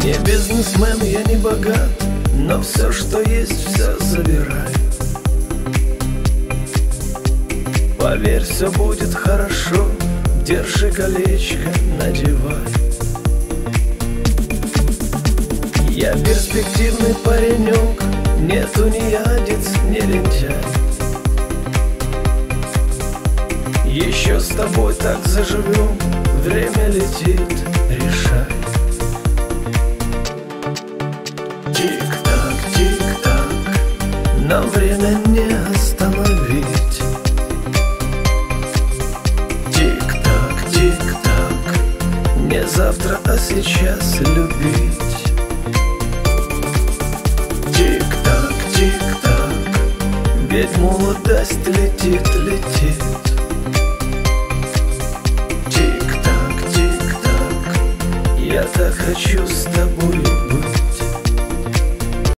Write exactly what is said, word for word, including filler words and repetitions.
Не бизнесмен, я не богат, но все, что есть, все забирай. Поверь, все будет хорошо, держи колечко, надевай. Я перспективный паренек, не тунеядец, не лентяй. Еще с тобой так заживем, время летит, решай. Тик-так, тик-так, нам время не остановить. Тик-так, тик-так, не завтра, а сейчас любить. Тик-так, тик-так, ведь молодость летит, летит. Тик-так, тик-так, я так хочу с тобой.